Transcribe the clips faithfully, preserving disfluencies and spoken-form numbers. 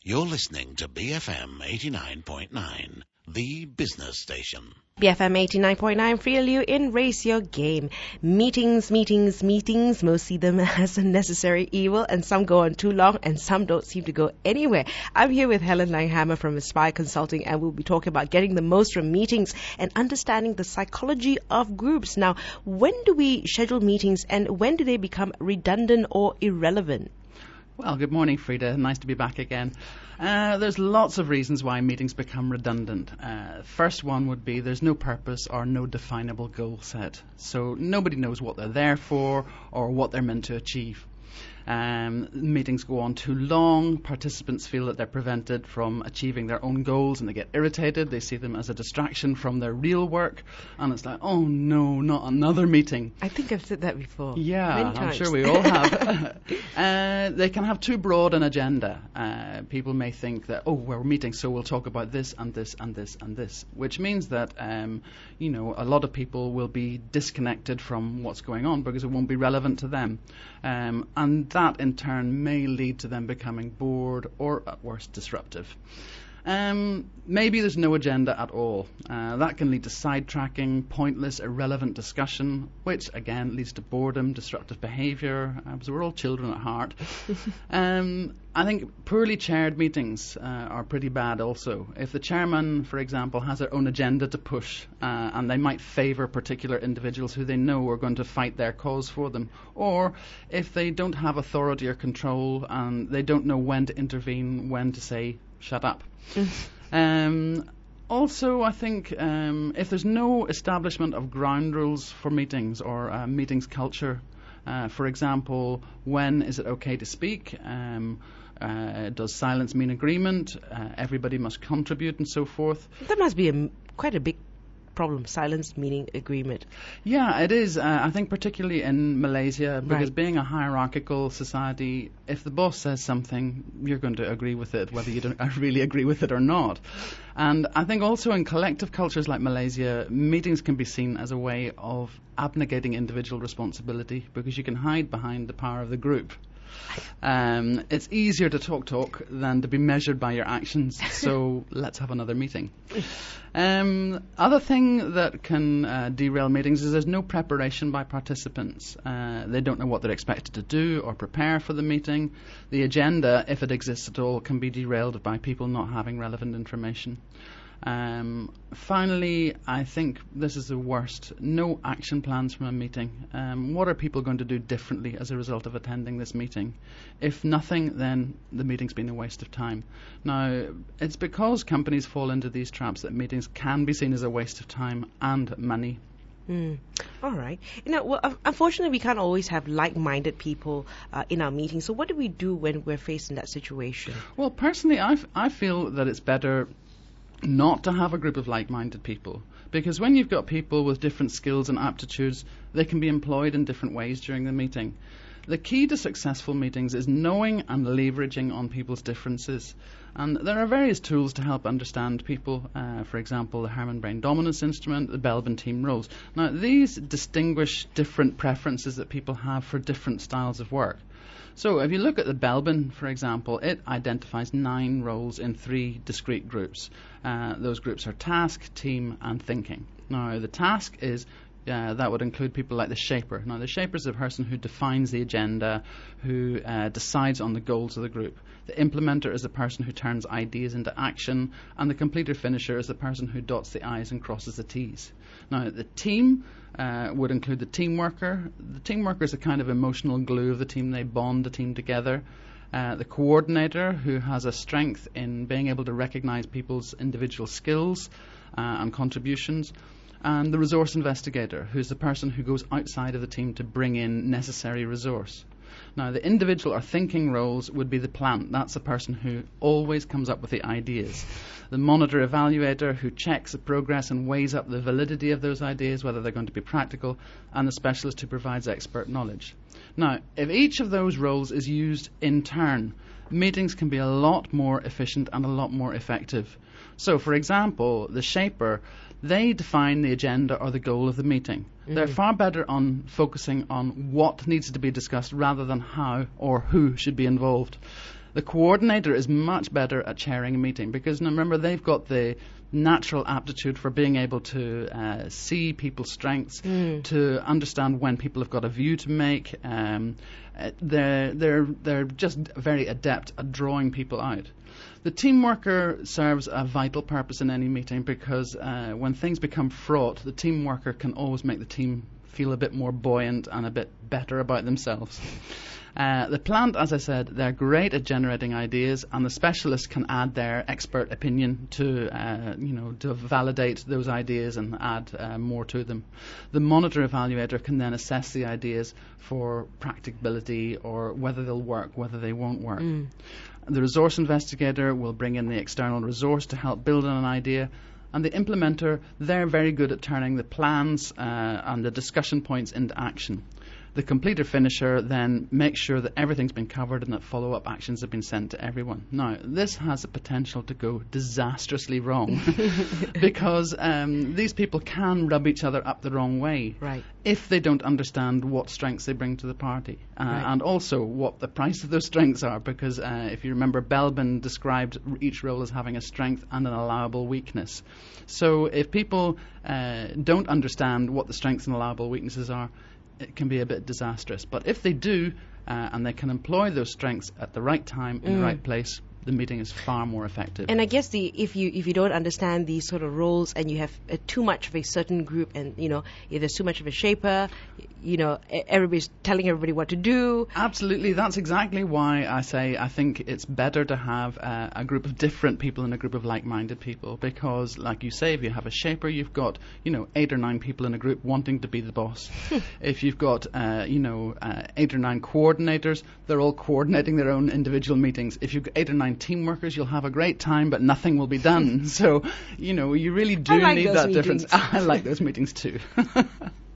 You're listening to B F M eighty-nine point nine, the business station. B F M eighty-nine point nine, Feel You in Raise Your Game. Meetings, meetings, meetings. Most see them as a necessary evil, and some go on too long, and some don't seem to go anywhere. I'm here with Helen Langhammer from Aspire Consulting, and we'll be talking about getting the most from meetings and understanding the psychology of groups. Now, when do we schedule meetings, and when do they become redundant or irrelevant? Well, good morning, Frida. Nice to be back again. Uh, there's lots of reasons why meetings become redundant. Uh, first one would be there's no purpose or no definable goal set. So nobody knows what they're there for or what they're meant to achieve. Um, meetings go on too long. Participants feel that they're prevented from achieving their own goals and they get irritated. They see them as a distraction from their real work. And it's like, oh no, not another meeting. I think I've said that before. Yeah, Many I'm times. sure we all have. uh, they can have too broad an agenda. Uh, people may think that, oh, we're meeting, so we'll talk about this and this and this and this, which means that, um, you know, a lot of people will be disconnected from what's going on because it won't be relevant to them. Um, and that in turn may lead to them becoming bored or at worst disruptive. Um, maybe there's no agenda at all. Uh, that can lead to sidetracking, pointless, irrelevant discussion, which again leads to boredom, disruptive behaviour, uh, because we're all children at heart. um, I think poorly chaired meetings uh, are pretty bad also. If the chairman, for example, has their own agenda to push, uh, and they might favour particular individuals who they know are going to fight their cause for them, or if they don't have authority or control and they don't know when to intervene, when to say, shut up. um, also, I think um, if there's no establishment of ground rules for meetings or uh, meetings culture, uh, for example, when is it okay to speak? Um, uh, does silence mean agreement? Uh, everybody must contribute and so forth. That must be a, quite a big problem, silence meaning agreement. Yeah, it is. Uh, I think particularly in Malaysia, because Right. being a hierarchical society, if the boss says something, you're going to agree with it, whether you don't really agree with it or not. And I think also in collective cultures like Malaysia, meetings can be seen as a way of abnegating individual responsibility because you can hide behind the power of the group. Um, it's easier to talk talk than to be measured by your actions, so let's have another meeting. Um, other thing that can uh, derail meetings is there's no preparation by participants. Uh, they don't know what they're expected to do or prepare for the meeting. The agenda, if it exists at all, can be derailed by people not having relevant information. Um, finally, I think this is the worst. No action plans from a meeting. Um, what are people going to do differently as a result of attending this meeting? If nothing, then the meeting's been a waste of time. Now, it's because companies fall into these traps that meetings can be seen as a waste of time and money. Mm. All right. You know, well, un- unfortunately, we can't always have like-minded people uh, in our meetings. So what do we do when we're faced in that situation? Well, personally, I, f- I feel that it's better not to have a group of like-minded people, because when you've got people with different skills and aptitudes, they can be employed in different ways during the meeting. The key to successful meetings is knowing and leveraging on people's differences. And there are various tools to help understand people, uh, for example, the Harman Brain Dominance Instrument, the Belbin Team Rules. Now, these distinguish different preferences that people have for different styles of work. So if you look at the Belbin, for example, it identifies nine roles in three discrete groups. Uh, those groups are task, team, and thinking. Now, the task is Uh, that would include people like the shaper. Now, the shaper is the person who defines the agenda, who uh, decides on the goals of the group. The implementer is the person who turns ideas into action, and the completer finisher is the person who dots the I's and crosses the T's. Now, the team uh, would include the team worker. The team worker is a kind of emotional glue of the team. They bond the team together. Uh, the coordinator, who has a strength in being able to recognize people's individual skills uh, and contributions. And the resource investigator, who's the person who goes outside of the team to bring in necessary resource. Now, the individual or thinking roles would be the plant. That's the person who always comes up with the ideas. The monitor evaluator, who checks the progress and weighs up the validity of those ideas, whether they're going to be practical, and the specialist who provides expert knowledge. Now, if each of those roles is used in turn, meetings can be a lot more efficient and a lot more effective. So, for example, the shaper, they define the agenda or the goal of the meeting. Mm. They're far better on focusing on what needs to be discussed rather than how or who should be involved. The coordinator is much better at chairing a meeting because, remember, they've got the natural aptitude for being able to uh, see people's strengths, mm. to understand when people have got a view to make. Um, they're they're they're just very adept at drawing people out. The team worker serves a vital purpose in any meeting because uh, when things become fraught, the team worker can always make the team feel a bit more buoyant and a bit better about themselves. Uh, the plant, as I said, they're great at generating ideas, and the specialists can add their expert opinion to, uh, you know, to validate those ideas and add uh, more to them. The monitor evaluator can then assess the ideas for practicability or whether they'll work, whether they won't work. Mm. The resource investigator will bring in the external resource to help build on an idea. And the implementer, they're very good at turning the plans uh, and the discussion points into action. The completer finisher then makes sure that everything's been covered and that follow-up actions have been sent to everyone. Now, this has the potential to go disastrously wrong because um, these people can rub each other up the wrong way right. if they don't understand what strengths they bring to the party uh, right. and also what the price of those strengths are, because uh, if you remember, Belbin described each role as having a strength and an allowable weakness. So if people uh, don't understand what the strengths and allowable weaknesses are, it can be a bit disastrous. But if they do, uh, and they can employ those strengths at the right time, in mm. the right place, the meeting is far more effective. And I guess the if you if you don't understand these sort of roles and you have uh, too much of a certain group, and you know if there's too much of a shaper, you know everybody's telling everybody what to do. Absolutely, that's exactly why I say I think it's better to have uh, a group of different people and a group of like-minded people, because, like you say, if you have a shaper, you've got you know eight or nine people in a group wanting to be the boss. If you've got uh, you know uh, eight or nine coordinators, they're all coordinating their own individual meetings. If you've got eight or nine team workers, you'll have a great time, but nothing will be done. So, you know, you really do like need that meetings. difference. I like those meetings too. All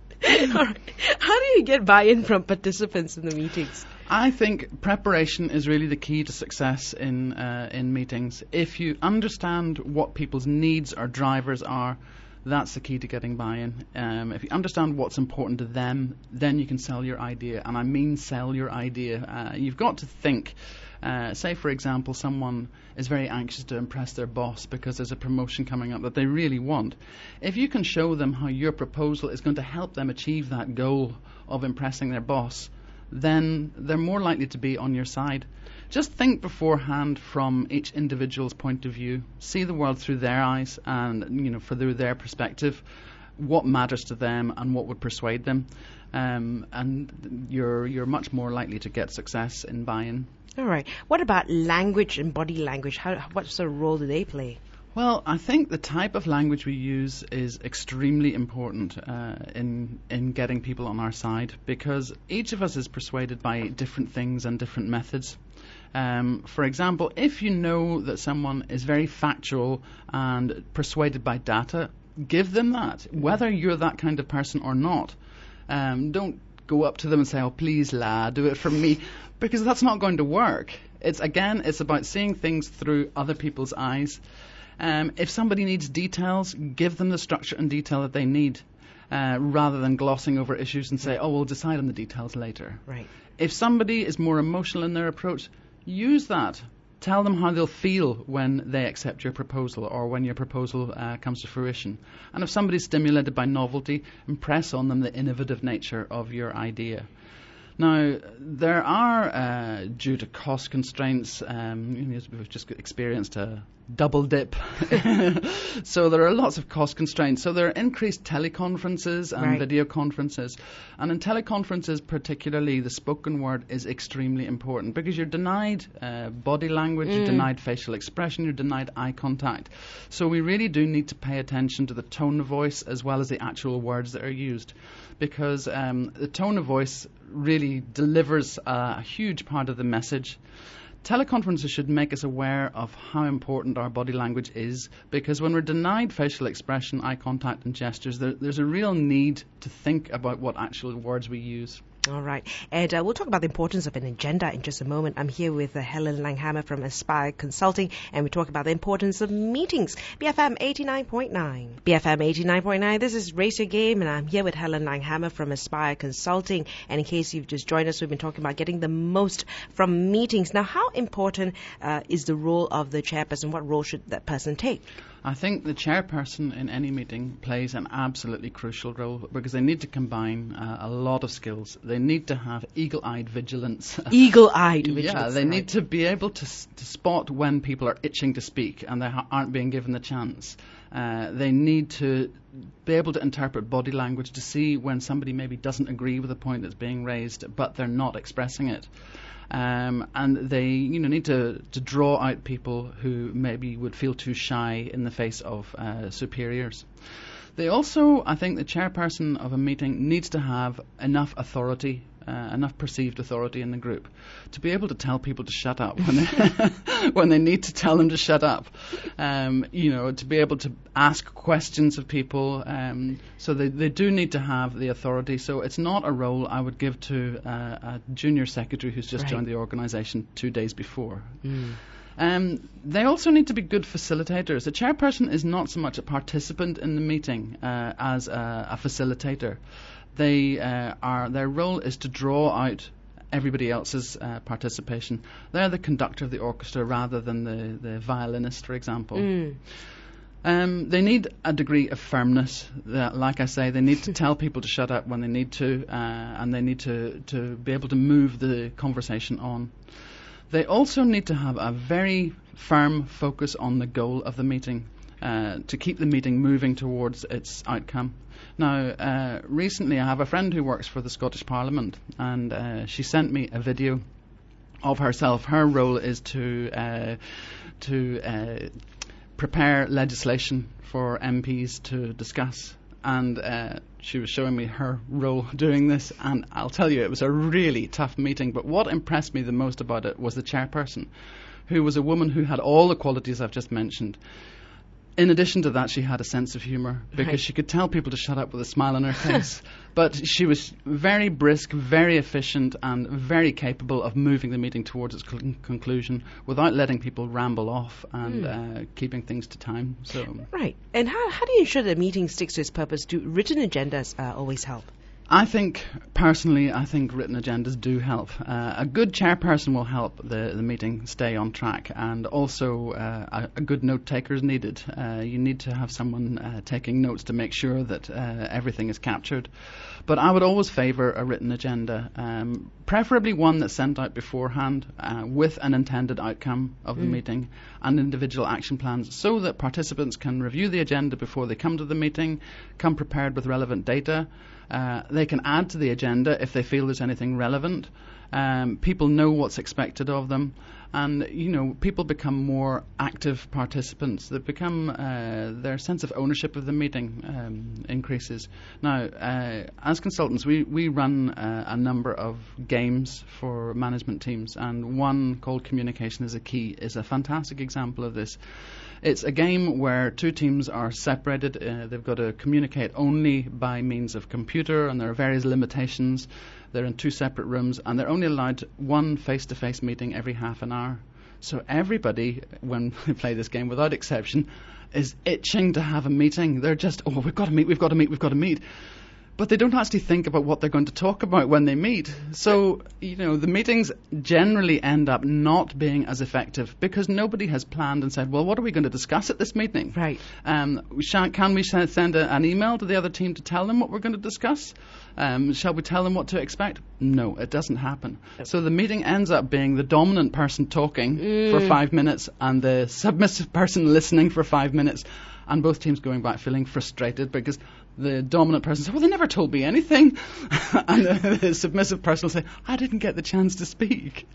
right. How do you get buy-in from participants in the meetings? I think preparation is really the key to success in uh, in meetings. If you understand what people's needs or drivers are, that's the key to getting buy-in. Um, if you understand what's important to them, then you can sell your idea. And I mean sell your idea. Uh, you've got to think. Uh, say, for example, someone is very anxious to impress their boss because there's a promotion coming up that they really want. If you can show them how your proposal is going to help them achieve that goal of impressing their boss, then they're more likely to be on your side. Just think beforehand from each individual's point of view. See the world through their eyes and, you know, through their perspective, what matters to them and what would persuade them. Um, and you're you're much more likely to get success in buy-in. All right. What about language and body language? How, what sort of role do they play? Well, I think the type of language we use is extremely important uh, in in getting people on our side, because each of us is persuaded by different things and different methods. Um, for example, if you know that someone is very factual and persuaded by data, give them that, whether you're that kind of person or not. Um, don't go up to them and say, "Oh, please, lad, do it for me," because that's not going to work. It's again, it's about seeing things through other people's eyes. Um, if somebody needs details, give them the structure and detail that they need, uh, rather than glossing over issues and say, "Oh, we'll decide on the details later." Right. If somebody is more emotional in their approach, use that. Tell them how they'll feel when they accept your proposal or when your proposal uh, comes to fruition. And if somebody's stimulated by novelty, impress on them the innovative nature of your idea. Now, there are, uh, due to cost constraints, um, you know, we've just experienced a double dip. So there are lots of cost constraints. So there are increased teleconferences and right. video conferences. And in teleconferences particularly, the spoken word is extremely important because you're denied uh, body language, mm. you're denied facial expression, you're denied eye contact. So we really do need to pay attention to the tone of voice as well as the actual words that are used, because um, the tone of voice really delivers uh, a huge part of the message. Teleconferences should make us aware of how important our body language is, because when we're denied facial expression, eye contact and gestures, there, there's a real need to think about what actual words we use. All right. And uh, we'll talk about the importance of an agenda in just a moment. I'm here with uh, Helen Langhammer from Aspire Consulting, and we talk about the importance of meetings. B F M eighty-nine point nine. B F M eighty-nine point nine. This is Raise Your Game, and I'm here with Helen Langhammer from Aspire Consulting. And in case you've just joined us, we've been talking about getting the most from meetings. Now, how important uh, is the role of the chairperson? What role should that person take? I think the chairperson in any meeting plays an absolutely crucial role because they need to combine uh, a lot of skills. They need to have eagle-eyed vigilance. Eagle-eyed vigilance. Yeah, they right. need to be able to, s- to spot when people are itching to speak and they ha- aren't being given the chance. Uh, they need to be able to interpret body language to see when somebody maybe doesn't agree with a point that's being raised, but they're not expressing it. Um, and they, you know, need to, to draw out people who maybe would feel too shy in the face of uh, superiors. They also, I think, the chairperson of a meeting needs to have enough authority, uh, enough perceived authority in the group to be able to tell people to shut up when they, when they need to tell them to shut up. Um, you know, to be able to ask questions of people. Um, so they, they do need to have the authority. So it's not a role I would give to uh, a junior secretary who's just right. joined the organisation two days before. Mm. Um, they also need to be good facilitators. The chairperson is not so much a participant in the meeting uh, as a, a facilitator. They uh, are their role is to draw out everybody else's uh, participation. They're the conductor of the orchestra rather than the, the violinist, for example. Mm. Um, they need a degree of firmness. That, like I say, they need to tell people to shut up when they need to, uh, and they need to, to be able to move the conversation on. They also need to have a very firm focus on the goal of the meeting uh, to keep the meeting moving towards its outcome. Now, uh, recently I have a friend who works for the Scottish Parliament, and uh, she sent me a video of herself. Her role is to uh, to uh, prepare legislation for M Ps to discuss. And uh, she was showing me her role doing this, and I'll tell you, it was a really tough meeting. But what impressed me the most about it was the chairperson, who was a woman who had all the qualities I've just mentioned. In addition to that, she had a sense of humour because right. she could tell people to shut up with a smile on her face. But she was very brisk, very efficient, and very capable of moving the meeting towards its cl- conclusion without letting people ramble off and mm. uh, keeping things to time. So right. And how how do you ensure that the meeting sticks to its purpose? Do written agendas uh, always help? I think, personally, I think written agendas do help. Uh, a good chairperson will help the, the meeting stay on track, and also uh, a, a good note taker is needed. Uh, you need to have someone uh, taking notes to make sure that uh, everything is captured. But I would always favour a written agenda, um, preferably one that's sent out beforehand uh, with an intended outcome of the mm. meeting and individual action plans, so that participants can review the agenda before they come to the meeting, come prepared with relevant data. Uh, they can add to the agenda if they feel there's anything relevant. Um, people know what's expected of them, and you know, people become more active participants. They become uh, their sense of ownership of the meeting um, increases. Now, uh, as consultants, we we run uh, a number of games for management teams, and one called Communication is a Key is a fantastic example of this. It's a game where two teams are separated. Uh, they've got to communicate only by means of computer, and there are various limitations. They're in two separate rooms, and they're only allowed one face-to-face meeting every half an hour. So everybody, when they play this game, without exception, is itching to have a meeting. They're just, oh, we've got to meet, we've got to meet, we've got to meet. But they don't actually think about what they're going to talk about when they meet. So, you know, the meetings generally end up not being as effective because nobody has planned and said, well, what are we going to discuss at this meeting? Right. Um, shall, can we send a, an email to the other team to tell them what we're going to discuss? Um, shall we tell them what to expect? No, it doesn't happen. So the meeting ends up being the dominant person talking mm. for five minutes and the submissive person listening for five minutes, and both teams going back feeling frustrated because the dominant person said, well, they never told me anything. And the, the submissive person will say, I didn't get the chance to speak.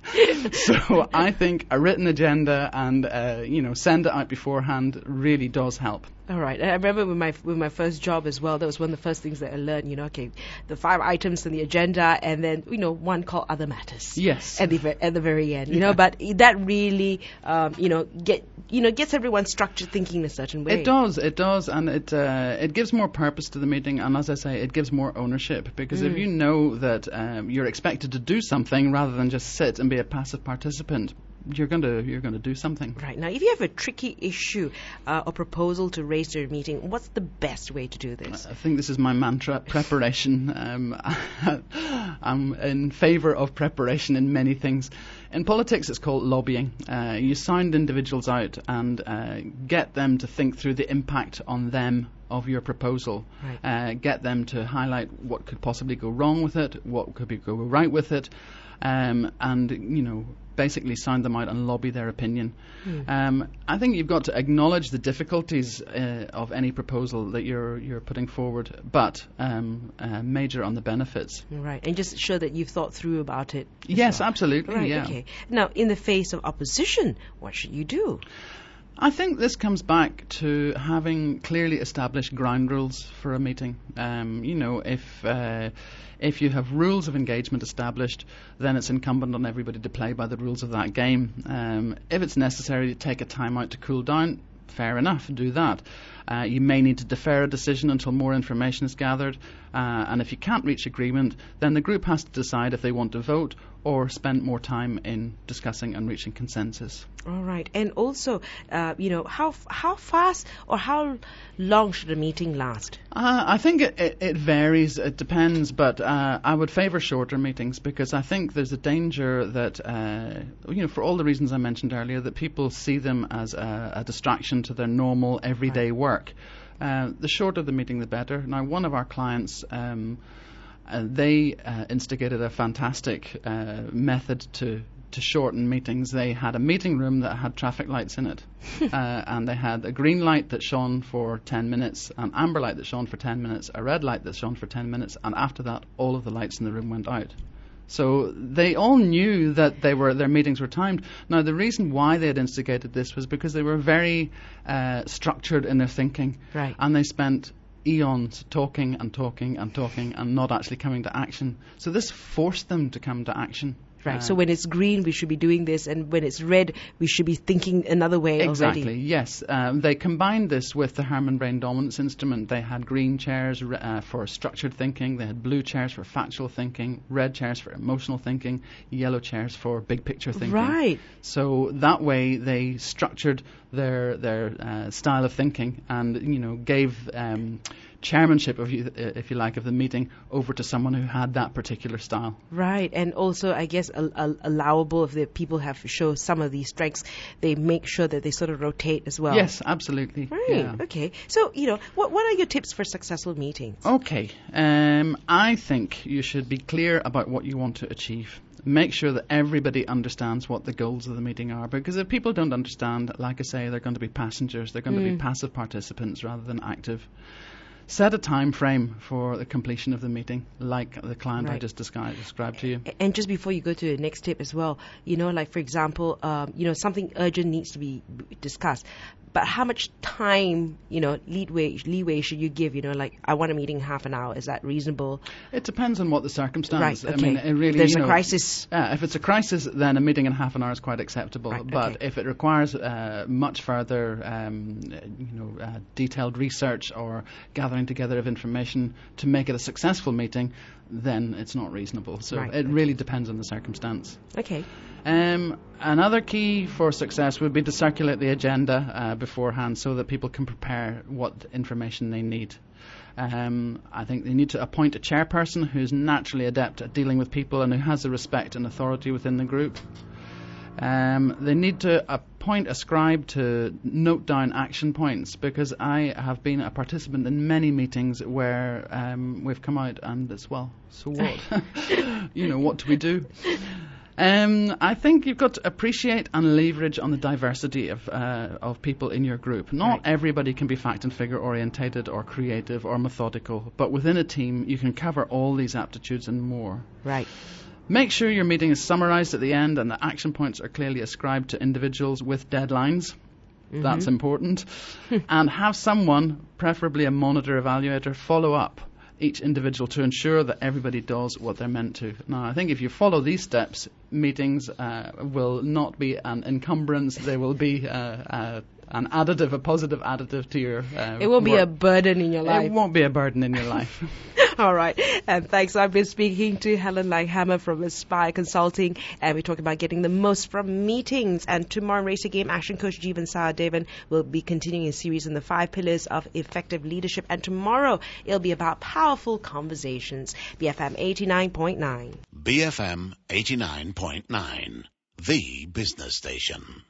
So I think a written agenda and, uh, you know, send it out beforehand really does help. All right. I remember with my with my first job as well, that was one of the first things that I learned, you know, okay, the five items on the agenda, and then, you know, one called other matters. Yes. At the ve- at the very end, you Yeah. know, but that really, um, you know, get you know gets everyone structured thinking in a certain way. It does, it does, and it uh, it gives more purpose to the meeting, and as I say, it gives more ownership, because if Mm. you know that um, you're expected to do something rather than just sit and be a passive participant, you're going to you're going to do something. Right. Now, if you have a tricky issue uh, or proposal to raise during a meeting, what's the best way to do this? I think this is my mantra: preparation. Um, I'm in favour of preparation in many things. In politics, it's called lobbying. Uh, you sound individuals out and uh, get them to think through the impact on them of your proposal. Right. Uh, get them to highlight what could possibly go wrong with it, what could be go right with it, um, and you know. basically sound them out and lobby their opinion. Mm. Um, I think you've got to acknowledge the difficulties uh, of any proposal that you're you're putting forward, but um, uh, major on the benefits. Right. And just show that you've thought through about it. as Yes, well. absolutely. Right. Yeah. Okay. Now, in the face of opposition, what should you do? I think this comes back to having clearly established ground rules for a meeting. Um, you know, if uh, if you have rules of engagement established, then it's incumbent on everybody to play by the rules of that game. Um, if it's necessary to take a time out to cool down, fair enough, do that. Uh, you may need to defer a decision until more information is gathered, uh, and if you can't reach agreement, then the group has to decide if they want to vote or spend more time in discussing and reaching consensus. All right. And also, uh, you know, how f- how fast or how long should a meeting last? Uh, I think it, it, it varies, it depends, but uh, I would favour shorter meetings, because I think there's a danger that, uh, you know, for all the reasons I mentioned earlier, that people see them as a, a distraction to their normal everyday Right. work. Uh, the shorter the meeting, the better. Now, one of our clients, um, uh, they uh, instigated a fantastic uh, method to to shorten meetings. They had a meeting room that had traffic lights in it, uh, and they had a green light that shone for ten minutes, an amber light that shone for ten minutes, a red light that shone for ten minutes, and after that, all of the lights in the room went out. So they all knew that they were their meetings were timed. Now, the reason why they had instigated this was because they were very uh, structured in their thinking, Right. and they spent eons talking and talking and talking and not actually coming to action. So this forced them to come to action. Right. Uh, So when it's green, we should be doing this, and when it's red, we should be thinking another way Exactly, already. yes. Um, they combined this with the Herman Brain Dominance Instrument. They had green chairs re- uh, for structured thinking, they had blue chairs for factual thinking, red chairs for emotional thinking, yellow chairs for big picture thinking. Right. So that way they structured their their uh, style of thinking, and you know gave um, chairmanship, if you, uh, if you like, of the meeting over to someone who had that particular style. Right. And also, I guess, al- al- allowable if the people have to show some of these strengths, they make sure that they sort of rotate as well. Yes, absolutely. Right. Yeah. Okay. So, you know, what what are your tips for successful meetings? Okay, um, I think you should be clear about what you want to achieve. Make sure that everybody understands what the goals of the meeting are, because if people don't understand, like I say, they're going to be passengers, they're going to be Mm. passive participants rather than active. Set a time frame for the completion of the meeting, like the client I Right. just described, described to you. A- And just before you go to the next tip as well, you know, like for example, um, you know, something urgent needs to be b- discussed. But how much time, you know, leadway, leeway should you give? You know, like I want a meeting half an hour. Is that reasonable? It depends on what the circumstance. Right. I mean, Okay. it really, If there's you a know, crisis. Yeah, if it's a crisis, then a meeting in half an hour is quite acceptable. Right, But okay. if it requires uh, much further, um, you know, uh, detailed research or gathering together of information to make it a successful meeting, then it's not reasonable. So Right, it okay. really depends on the circumstance. Okay. Um, another key for success would be to circulate the agenda uh, beforehand so that people can prepare what information they need. Um, I think they need to appoint a chairperson who's naturally adept at dealing with people and who has the respect and authority within the group. Um, they need to appoint a scribe to note down action points, because I have been a participant in many meetings where um, we've come out and it's, well, so what? You know, what do we do? Um, I think you've got to appreciate and leverage on the diversity of uh, of people in your group. Not Right. everybody can be fact and figure orientated or creative or methodical, but within a team you can cover all these aptitudes and more. Right. Make sure your meeting is summarised at the end and the action points are clearly ascribed to individuals with deadlines. Mm-hmm. That's important. And have someone, preferably a monitor evaluator, follow up each individual to ensure that everybody does what they're meant to. Now, I think if you follow these steps, meetings uh, will not be an encumbrance. They will be uh, uh, an additive, a positive additive to your uh, It won't work. be a burden in your life. It won't be a burden in your life. All right. And thanks. I've been speaking to Helen Langhammer from Aspire Consulting, and we're talking about getting the most from meetings. And tomorrow, in Race Your Game, action coach Jeevan Sahadevan will be continuing a series on the five pillars of effective leadership. And tomorrow, it'll be about powerful conversations. B F M eighty-nine point nine. B F M eighty-nine point nine, the business station.